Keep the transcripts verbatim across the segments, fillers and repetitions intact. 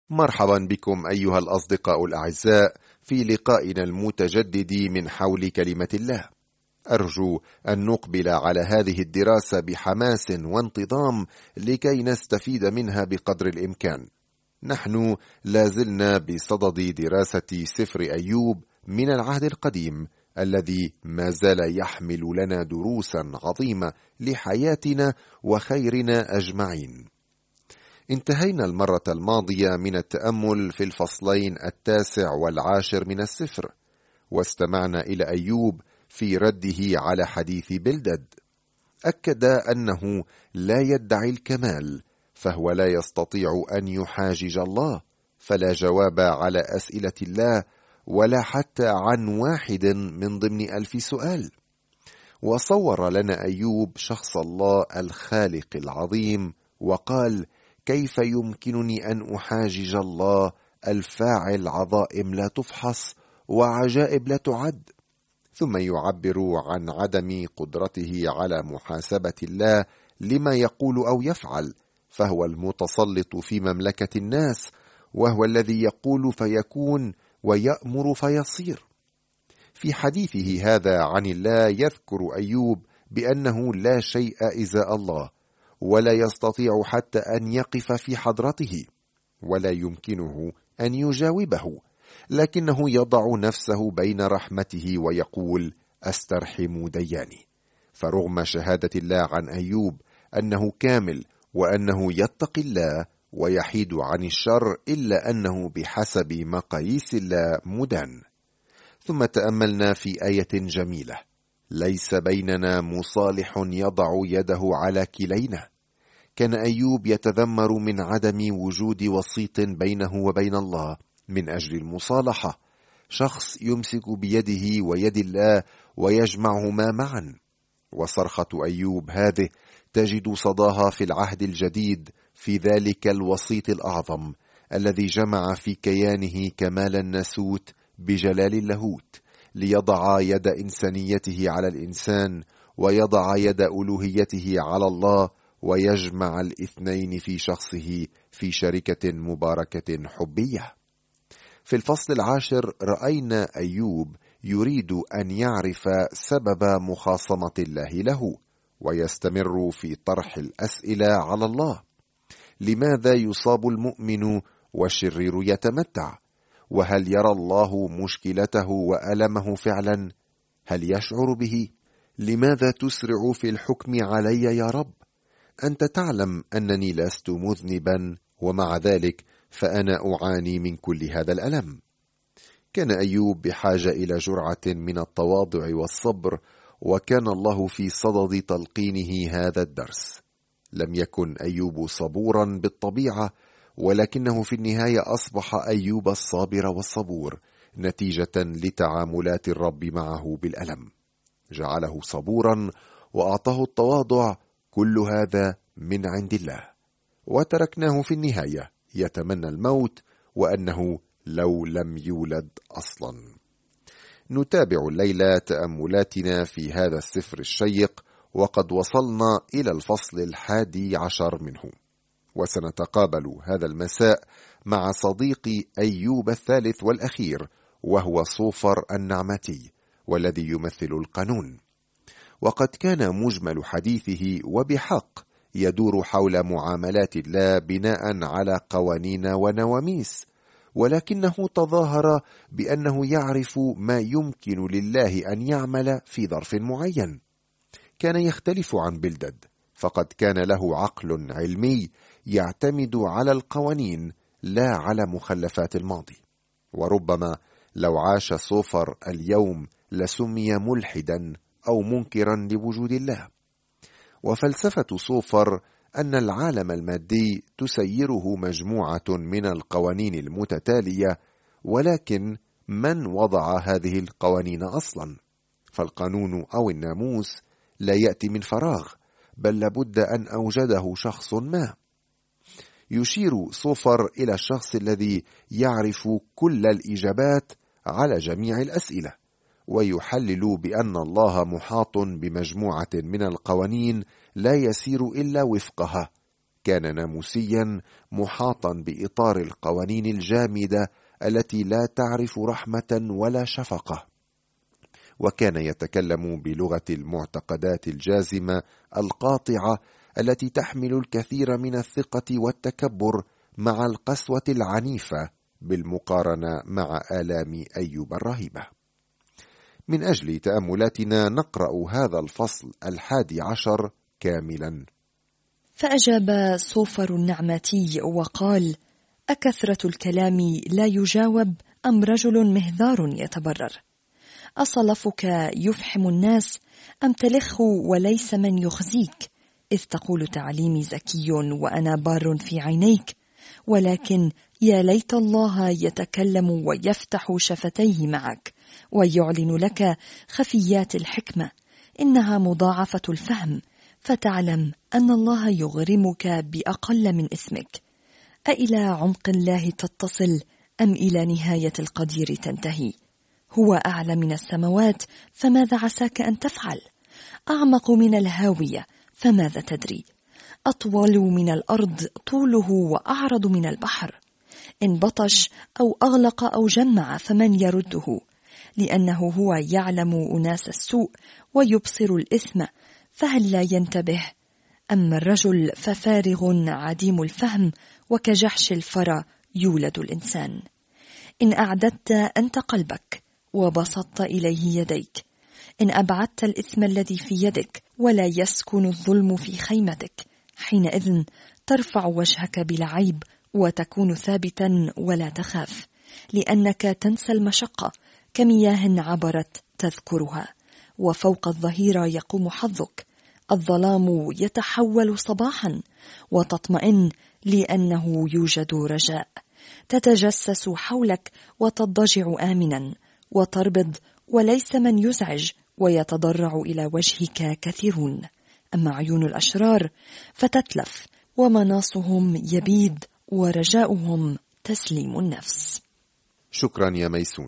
مرحبا بكم أيها الأصدقاء الأعزاء في لقائنا المتجدد من حول كلمة الله. أرجو أن نقبل على هذه الدراسة بحماس وانتظام لكي نستفيد منها بقدر الإمكان. نحن لازلنا بصدد دراسة سفر أيوب من العهد القديم الذي ما زال يحمل لنا دروسا عظيمة لحياتنا وخيرنا أجمعين. انتهينا المرة الماضية من التأمل في الفصلين التاسع والعاشر من السفر، واستمعنا إلى أيوب في رده على حديث بلدد. أكد أنه لا يدعي الكمال، فهو لا يستطيع أن يحاجج الله، فلا جواب على أسئلة الله ولا حتى عن واحد من ضمن ألف سؤال. وصور لنا أيوب شخص الله الخالق العظيم، وقال: كيف يمكنني أن أحاجج الله الفاعل عظائم لا تفحص وعجائب لا تعد؟ ثم يعبر عن عدم قدرته على محاسبة الله لما يقول أو يفعل، فهو المتسلط في مملكة الناس، وهو الذي يقول فيكون ويأمر فيصير. في حديثه هذا عن الله يذكر أيوب بأنه لا شيء إزاء الله، ولا يستطيع حتى أن يقف في حضرته، ولا يمكنه أن يجاوبه، لكنه يضع نفسه بين رحمته ويقول: أسترحم دياني. فرغم شهادة الله عن أيوب أنه كامل وأنه يتقي الله ويحيد عن الشر، إلا أنه بحسب مقاييس الله مدان. ثم تأملنا في آية جميلة: ليس بيننا مصالح يضع يده على كلينا. كان أيوب يتذمر من عدم وجود وسيط بينه وبين الله من أجل المصالحة، شخص يمسك بيده ويد الله ويجمعهما معا. وصرخة أيوب هذه تجد صداها في العهد الجديد، في ذلك الوسيط الأعظم الذي جمع في كيانه كمال الناسوت بجلال اللاهوت، ليضع يد إنسانيته على الإنسان ويضع يد ألوهيته على الله، ويجمع الاثنين في شخصه في شركة مباركة حبية. في الفصل العاشر رأينا أيوب يريد أن يعرف سبب مخاصمة الله له، ويستمر في طرح الأسئلة على الله. لماذا يصاب المؤمن والشرير يتمتع؟ وهل يرى الله مشكلته وألمه فعلا؟ هل يشعر به؟ لماذا تسرع في الحكم علي يا رب؟ أنت تعلم أنني لست مذنبا، ومع ذلك فأنا أعاني من كل هذا الألم. كان أيوب بحاجة إلى جرعة من التواضع والصبر، وكان الله في صدد تلقينه هذا الدرس. لم يكن أيوب صبورا بالطبيعة، ولكنه في النهاية أصبح أيوب الصابر والصبور نتيجة لتعاملات الرب معه بالألم. جعله صبورا وأعطاه التواضع، كل هذا من عند الله. وتركناه في النهاية يتمنى الموت، وأنه لو لم يولد أصلا. نتابع الليلة تأملاتنا في هذا السفر الشيق، وقد وصلنا إلى الفصل الحادي عشر منه، وسنتقابل هذا المساء مع صديقي أيوب الثالث والأخير، وهو صوفر النعمتي، والذي يمثل القانون. وقد كان مجمل حديثه وبحق يدور حول معاملات الله بناء على قوانين ونواميس، ولكنه تظاهر بأنه يعرف ما يمكن لله أن يعمل في ظرف معين. كان يختلف عن بلدد، فقد كان له عقل علمي يعتمد على القوانين لا على مخلفات الماضي. وربما لو عاش صوفر اليوم لسمي ملحدا أو منكرا لوجود الله. وفلسفة صوفر أن العالم المادي تسيره مجموعة من القوانين المتتالية، ولكن من وضع هذه القوانين أصلا؟ فالقانون أو الناموس لا يأتي من فراغ، بل لابد أن أوجده شخص ما. يشير صوفر إلى الشخص الذي يعرف كل الإجابات على جميع الأسئلة، ويحلل بأن الله محاط بمجموعة من القوانين لا يسير إلا وفقها، كان ناموسيا محاطا بإطار القوانين الجامدة التي لا تعرف رحمة ولا شفقة، وكان يتكلم بلغة المعتقدات الجازمة القاطعة التي تحمل الكثير من الثقة والتكبر مع القسوة العنيفة بالمقارنة مع آلام أيوب الرهيبة. من أجل تأملاتنا نقرأ هذا الفصل الحادي عشر كاملا. فأجاب صوفر النعماتي وقال: أكثرة الكلام لا يجاوب أم رجل مهذار يتبرر؟ أصلفك يفحم الناس أم تلخ وليس من يخزيك؟ إذ تقول تعليمي زكي وأنا بار في عينيك، ولكن يا ليت الله يتكلم ويفتح شفتيه معك ويعلن لك خفيات الحكمة، إنها مضاعفة الفهم، فتعلم أن الله يغرمك بأقل من إثمك. أإلى عمق الله تتصل أم إلى نهاية القدير تنتهي؟ هو أعلى من السماوات، فماذا عساك أن تفعل؟ أعمق من الهاوية، فماذا تدري؟ أطول من الأرض طوله وأعرض من البحر. إن بطش أو أغلق أو جمع فمن يرده؟ لأنه هو يعلم أناس السوء ويبصر الإثم، فهل لا ينتبه؟ أما الرجل ففارغ عديم الفهم، وكجحش الفرى يولد الإنسان. إن أعددت أنت قلبك وبسطت إليه يديك، إن أبعدت الإثم الذي في يدك ولا يسكن الظلم في خيمتك، حينئذ ترفع وجهك بلا عيب وتكون ثابتا ولا تخاف، لأنك تنسى المشقة كمياه عبرت تذكرها، وفوق الظهيرة يقوم حظك. الظلام يتحول صباحا وتطمئن لأنه يوجد رجاء. تتجسس حولك وتضجع آمنا، وتربض وليس من يزعج، ويتضرع إلى وجهك كثيرون. أما عيون الأشرار فتتلف، ومناصهم يبيد، ورجاؤهم تسليم النفس. شكرا يا ميسون.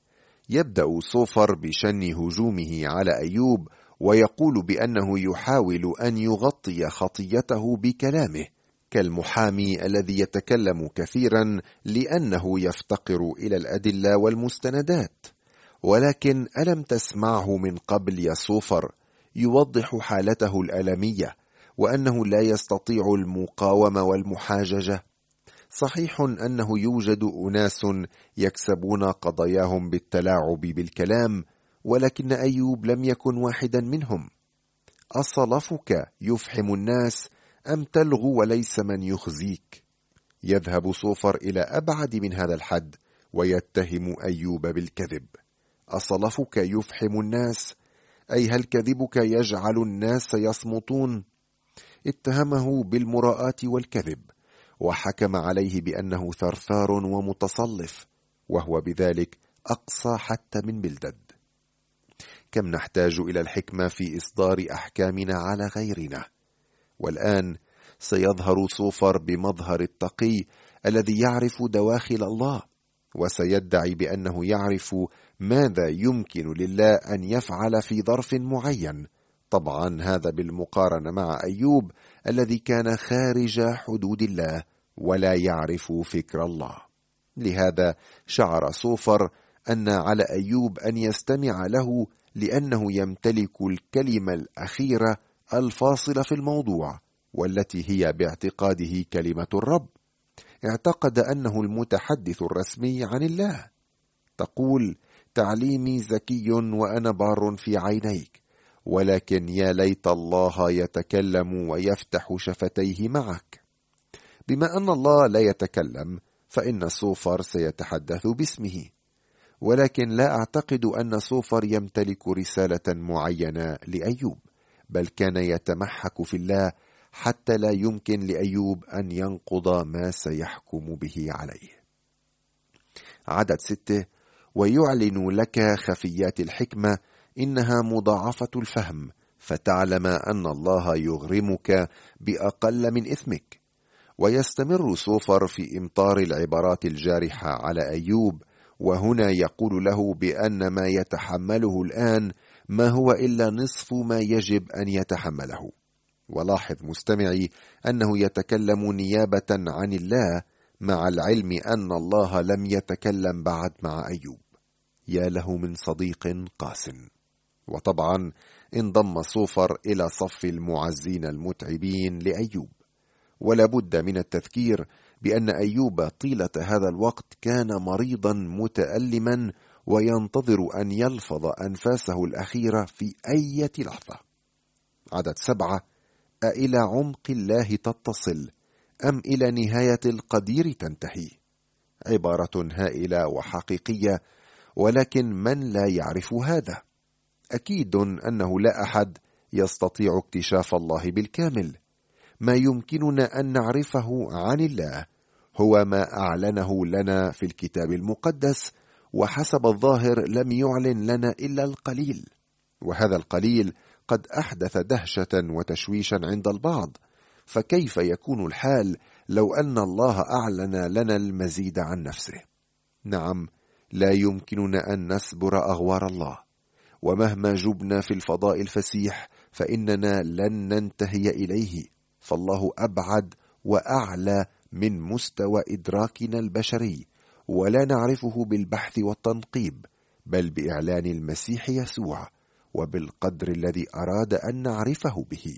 يبدأ صوفر بشن هجومه على أيوب، ويقول بأنه يحاول أن يغطي خطيته بكلامه، كالمحامي الذي يتكلم كثيرا لأنه يفتقر إلى الأدلة والمستندات. ولكن ألم تسمعه من قبل يا صوفر يوضح حالته الألمية، وأنه لا يستطيع المقاومة والمحاججة؟ صحيح أنه يوجد أناس يكسبون قضاياهم بالتلاعب بالكلام، ولكن أيوب لم يكن واحدا منهم. أصلفك يفحم الناس أم تلغو وليس من يخزيك؟ يذهب صوفر إلى أبعد من هذا الحد ويتهم أيوب بالكذب. أصلفك يفحم الناس، أي هل كذبك يجعل الناس يصمتون؟ اتهمه بالمراءة والكذب، وحكم عليه بأنه ثرثار ومتصلف، وهو بذلك أقصى حتى من بلدد. كم نحتاج إلى الحكمة في إصدار أحكامنا على غيرنا. والآن سيظهر صوفر بمظهر التقي الذي يعرف دواخل الله، وسيدعي بأنه يعرف ماذا يمكن لله أن يفعل في ظرف معين. طبعا هذا بالمقارنة مع أيوب الذي كان خارج حدود الله ولا يعرف فكر الله. لهذا شعر صوفر أن على أيوب أن يستمع له، لأنه يمتلك الكلمة الأخيرة الفاصلة في الموضوع، والتي هي باعتقاده كلمة الرب. اعتقد أنه المتحدث الرسمي عن الله. تقول: تعليمي زكي وأنا بار في عينيك، ولكن يا ليت الله يتكلم ويفتح شفتيه معك. بما أن الله لا يتكلم، فإن صوفر سيتحدث باسمه، ولكن لا أعتقد أن صوفر يمتلك رسالة معينة لأيوب، بل كان يتمحك في الله حتى لا يمكن لأيوب أن ينقض ما سيحكم به عليه. عدد ستة: ويعلن لك خفيات الحكمة، إنها مضاعفة الفهم، فتعلم أن الله يغرمك بأقل من إثمك. ويستمر صوفر في إمطار العبارات الجارحة على أيوب، وهنا يقول له بأن ما يتحمله الآن ما هو إلا نصف ما يجب أن يتحمله. ولاحظ مستمعي أنه يتكلم نيابة عن الله، مع العلم أن الله لم يتكلم بعد مع أيوب. يا له من صديق قاس. وطبعا انضم صوفر إلى صف المعزين المتعبين لأيوب. ولا بد من التذكير بأن أيوب طيلة هذا الوقت كان مريضا متألما وينتظر أن يلفظ أنفاسه الأخيرة في أي لحظة. عدد سبعة: أإلى عمق الله تتصل أم إلى نهاية القدير تنتهي؟ عبارة هائلة وحقيقية، ولكن من لا يعرف هذا؟ أكيد أنه لا أحد يستطيع اكتشاف الله بالكامل. ما يمكننا أن نعرفه عن الله هو ما أعلنه لنا في الكتاب المقدس، وحسب الظاهر لم يعلن لنا إلا القليل، وهذا القليل قد أحدث دهشة وتشويشا عند البعض. فكيف يكون الحال لو أن الله أعلن لنا المزيد عن نفسه؟ نعم، لا يمكننا أن نسبر أغوار الله، ومهما جبنا في الفضاء الفسيح فإننا لن ننتهي إليه، فالله أبعد وأعلى من مستوى إدراكنا البشري، ولا نعرفه بالبحث والتنقيب، بل بإعلان المسيح يسوع وبالقدر الذي أراد أن نعرفه به.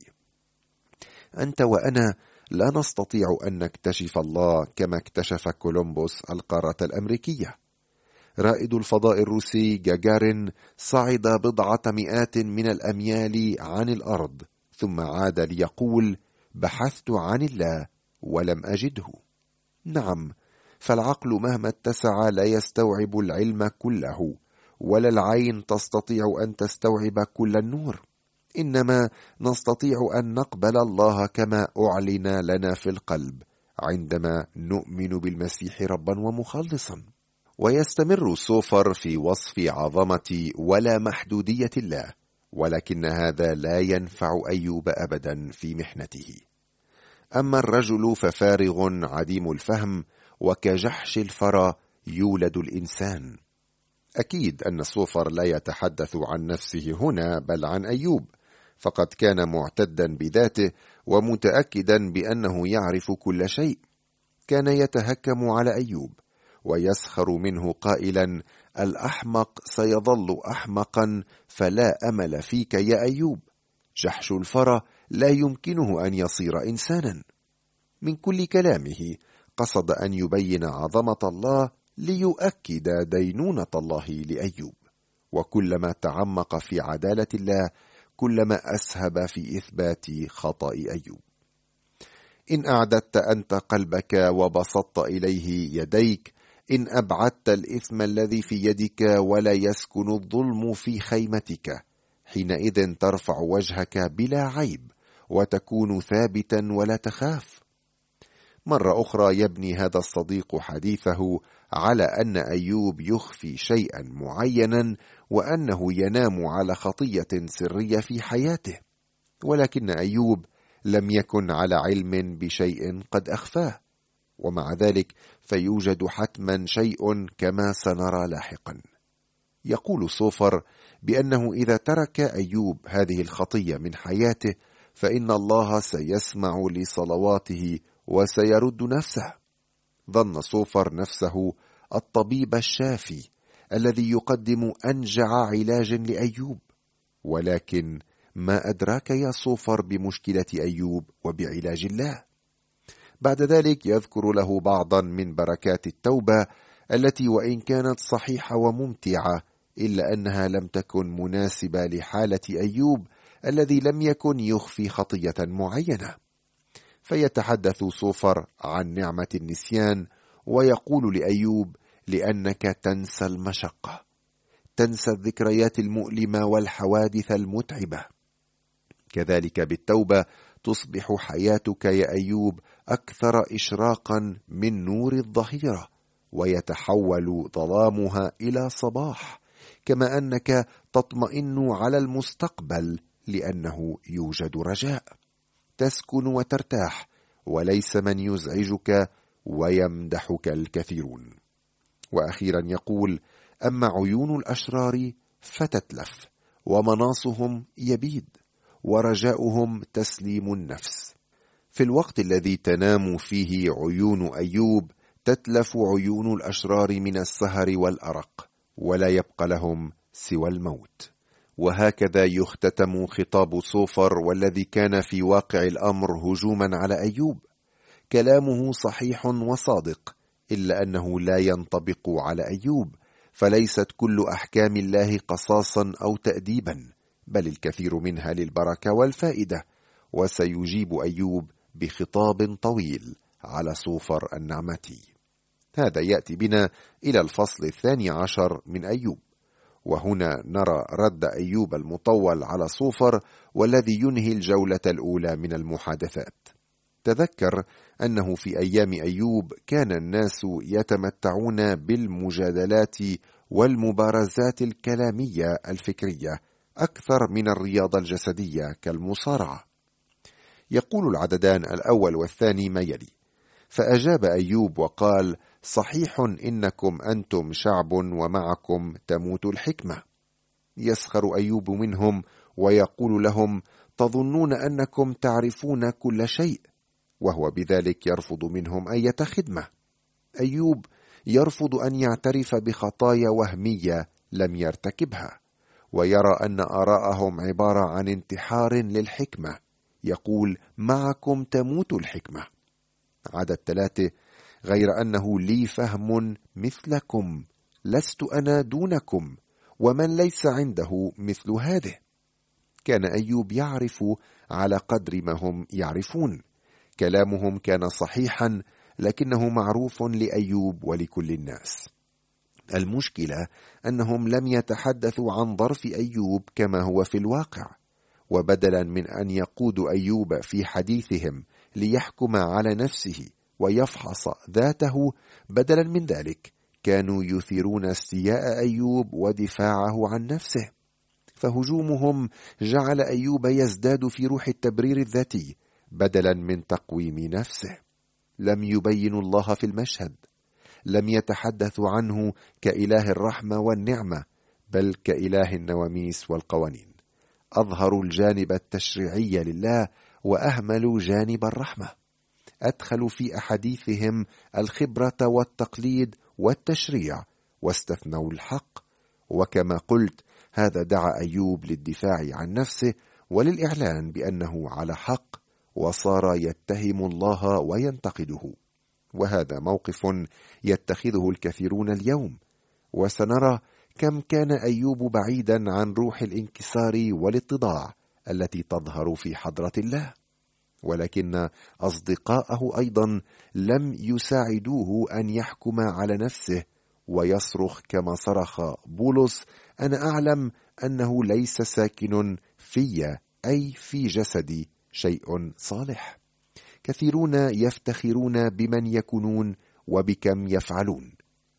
أنت وأنا لا نستطيع أن نكتشف الله كما اكتشف كولومبوس القارة الأمريكية. رائد الفضاء الروسي جاجارين صعد بضعة مئات من الأميال عن الأرض، ثم عاد ليقول: بحثت عن الله ولم أجده. نعم، فالعقل مهما اتسع لا يستوعب العلم كله، ولا العين تستطيع أن تستوعب كل النور، إنما نستطيع أن نقبل الله كما أعلن لنا في القلب عندما نؤمن بالمسيح ربا ومخلصا. ويستمر صوفر في وصف عظمة ولا محدودية الله، ولكن هذا لا ينفع أيوب أبدا في محنته. أما الرجل ففارغ عديم الفهم، وكجحش الفرى يولد الإنسان. أكيد أن صوفر لا يتحدث عن نفسه هنا، بل عن أيوب، فقد كان معتدا بذاته ومتأكدا بأنه يعرف كل شيء. كان يتهكم على أيوب ويسخر منه قائلا: الأحمق سيظل أحمقا، فلا أمل فيك يا أيوب. جحش الفرى لا يمكنه أن يصير إنسانا. من كل كلامه قصد أن يبين عظمة الله ليؤكد دينونة الله لأيوب، وكلما تعمق في عدالة الله كلما أسهب في إثبات خطأ أيوب. إن أعددت أنت قلبك وبسطت إليه يديك، إن أبعدت الإثم الذي في يدك ولا يسكن الظلم في خيمتك، حينئذ ترفع وجهك بلا عيب وتكون ثابتا ولا تخاف. مرة أخرى يبني هذا الصديق حديثه على أن أيوب يخفي شيئا معينا، وأنه ينام على خطية سرية في حياته، ولكن أيوب لم يكن على علم بشيء قد أخفاه، ومع ذلك فيوجد حتما شيء كما سنرى لاحقا. يقول صوفر بأنه إذا ترك أيوب هذه الخطية من حياته فإن الله سيسمع لصلواته وسيرد نفسه. ظن صوفر نفسه الطبيب الشافي الذي يقدم أنجع علاج لأيوب، ولكن ما أدراك يا صوفر بمشكلة أيوب وبعلاج الله. بعد ذلك يذكر له بعضا من بركات التوبة التي وإن كانت صحيحة وممتعة إلا أنها لم تكن مناسبة لحالة أيوب الذي لم يكن يخفي خطية معينة. فيتحدث صوفر عن نعمة النسيان، ويقول لأيوب: لأنك تنسى المشقة، تنسى الذكريات المؤلمة والحوادث المتعبة. كذلك بالتوبة تصبح حياتك يا أيوب أكثر إشراقا من نور الظهيرة، ويتحول ظلامها إلى صباح، كما أنك تطمئن على المستقبل لأنه يوجد رجاء. تسكن وترتاح، وليس من يزعجك ويمدحك الكثيرون. وأخيرا يقول: أما عيون الأشرار فتتلف، ومناصهم يبيد، ورجاؤهم تسليم النفس. في الوقت الذي تنام فيه عيون أيوب تتلف عيون الأشرار من السهر والأرق، ولا يبقى لهم سوى الموت. وهكذا يختتم خطاب صوفر، والذي كان في واقع الأمر هجوما على أيوب. كلامه صحيح وصادق، إلا أنه لا ينطبق على أيوب، فليست كل أحكام الله قصاصا أو تأديبا، بل الكثير منها للبركة والفائدة. وسيجيب أيوب بخطاب طويل على صوفر النعمتي. هذا يأتي بنا إلى الفصل الثاني عشر من أيوب، وهنا نرى رد أيوب المطول على صوفر، والذي ينهي الجولة الأولى من المحادثات. تذكر أنه في أيام أيوب كان الناس يتمتعون بالمجادلات والمبارزات الكلامية الفكرية أكثر من الرياضة الجسدية كالمصارعة. يقول العددان الأول والثاني ما يلي: فأجاب أيوب وقال: صحيح إنكم أنتم شعب ومعكم تموت الحكمة. يسخر أيوب منهم ويقول لهم: تظنون أنكم تعرفون كل شيء، وهو بذلك يرفض منهم أية خدمة. أيوب يرفض أن يعترف بخطايا وهمية لم يرتكبها، ويرى أن آراءهم عبارة عن انتحار للحكمة. يقول: معكم تموت الحكمة. عدد ثلاثة: غير أنه لي فهم مثلكم، لست أنا دونكم، ومن ليس عنده مثل هذه. كان أيوب يعرف على قدر ما هم يعرفون. كلامهم كان صحيحا، لكنه معروف لأيوب ولكل الناس. المشكلة أنهم لم يتحدثوا عن ظرف أيوب كما هو في الواقع، وبدلا من أن يقودوا أيوب في حديثهم ليحكم على نفسه ويفحص ذاته، بدلا من ذلك كانوا يثيرون استياء أيوب ودفاعه عن نفسه. فهجومهم جعل أيوب يزداد في روح التبرير الذاتي بدلا من تقويم نفسه. لم يبينوا الله في المشهد، لم يتحدثوا عنه كإله الرحمة والنعمة، بل كإله النواميس والقوانين. أظهروا الجانب التشريعي لله وأهملوا جانب الرحمة. أدخلوا في أحاديثهم الخبرة والتقليد والتشريع، واستثنوا الحق. وكما قلت، هذا دعا أيوب للدفاع عن نفسه وللإعلان بأنه على حق، وصار يتهم الله وينتقده. وهذا موقف يتخذه الكثيرون اليوم. وسنرى كم كان أيوب بعيدا عن روح الانكسار والاتضاع التي تظهر في حضرة الله. ولكن أصدقاءه أيضا لم يساعدوه أن يحكم على نفسه ويصرخ كما صرخ بولس: أنا أعلم أنه ليس ساكن في أي في جسدي شيء صالح. كثيرون يفتخرون بمن يكونون وبكم يفعلون،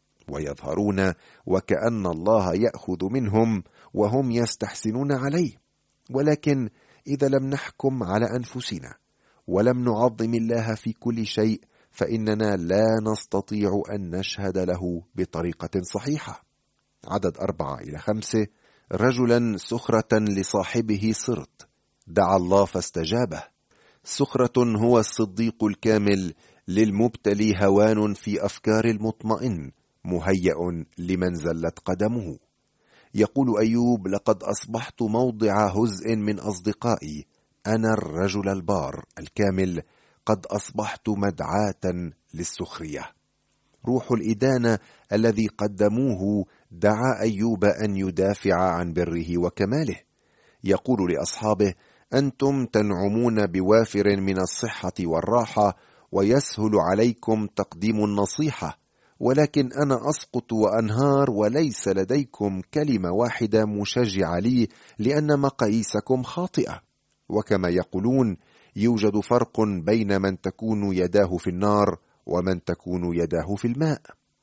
ويظهرون وكأن الله يأخذ منهم وهم يستحسنون عليه. ولكن إذا لم نحكم على أنفسنا ولم نعظم الله في كل شيء، فإننا لا نستطيع أن نشهد له بطريقة صحيحة. عدد أربعة إلى خمسة: رجلا سخرة لصاحبه صرت، دعا الله فاستجابه. سخرة هو الصديق الكامل، للمبتلي هوان في أفكار المطمئن، مهيأ لمن زلت قدمه. يقول أيوب: لقد أصبحت موضع هزء من أصدقائي، أنا الرجل البار الكامل، قد أصبحت مدعاة للسخرية. روح الإدانة الذي قدموه دعا أيوب أن يدافع عن بره وكماله. يقول لأصحابه: أنتم تنعمون بوافر من الصحة والراحة، ويسهل عليكم تقديم النصيحة، ولكن أنا أسقط وأنهار، وليس لديكم كلمة واحدة مشجعة لي، لأن مقاييسكم خاطئة. وكما يقولون: يوجد فرق بين من تكون يداه في النار ومن تكون يداه في الماء.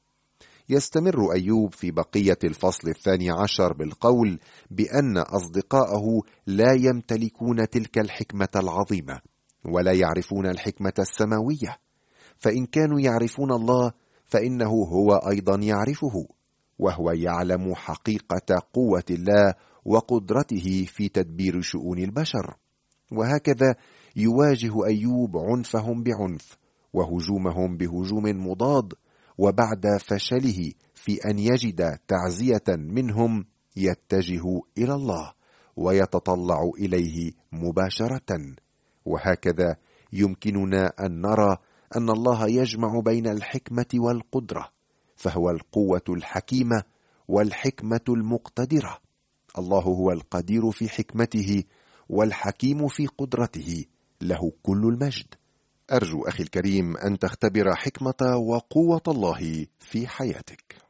يستمر أيوب في بقية الفصل الثاني عشر بالقول بأن أصدقاءه لا يمتلكون تلك الحكمة العظيمة، ولا يعرفون الحكمة السماوية. فإن كانوا يعرفون الله، فإنه هو أيضا يعرفه، وهو يعلم حقيقة قوة الله وقدرته في تدبير شؤون البشر. وهكذا يواجه أيوب عنفهم بعنف وهجومهم بهجوم مضاد، وبعد فشله في أن يجد تعزية منهم يتجه إلى الله ويتطلع إليه مباشرة. وهكذا يمكننا أن نرى أن الله يجمع بين الحكمة والقدرة، فهو القوة الحكيمة والحكمة المقتدرة. الله هو القدير في حكمته والحكيم في قدرته، له كل المجد. أرجو أخي الكريم أن تختبر حكمة وقوة الله في حياتك.